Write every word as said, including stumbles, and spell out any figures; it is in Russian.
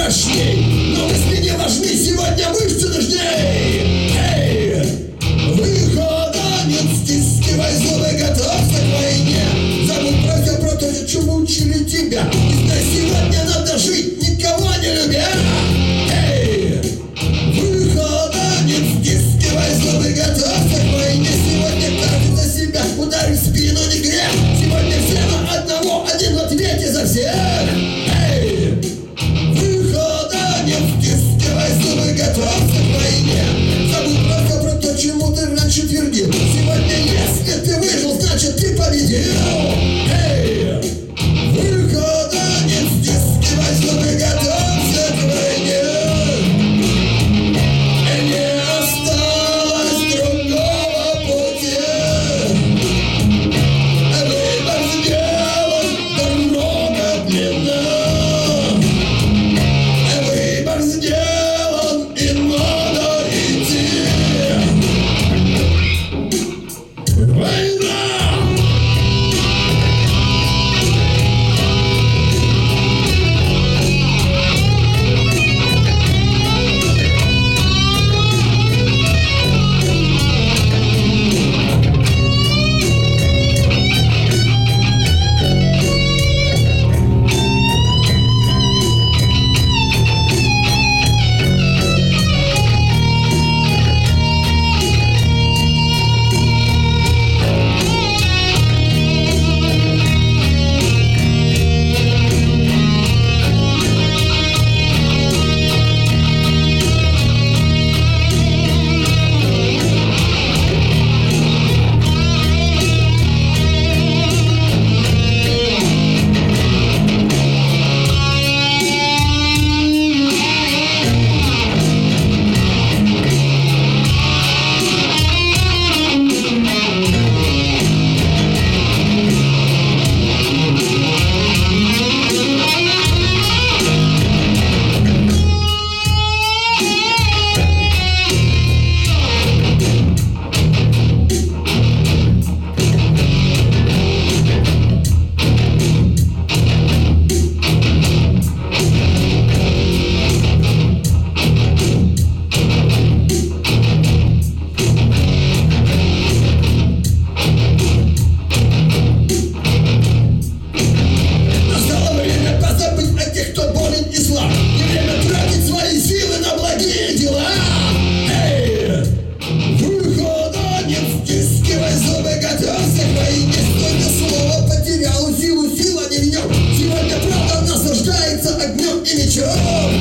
страшней, но мысли не важны, сегодня мышцы нужней. Эй, выхода нет, стискивай зубы, готовься к войне. Забудь про все, про то, чему учили тебя. И знай, сегодня надо жить, никого не любя. Эй, выхода нет, стискивай зубы, готовься к войне. Сегодня каждый за себя, ударь в спину, не грех. Сегодня все на одного, один в ответе за всех. Готовься к войне. Забудь про все, про то, чему ты раньше твердил. Сегодня, если ты выжил, значит ты победил. Эй, выхода нет, стискивай зубы, готовься к войне. Не осталось другого пути. Выбор сделан, дорога длинна. Выбор сделан. Сегодня правда наслаждается огнем и мечом.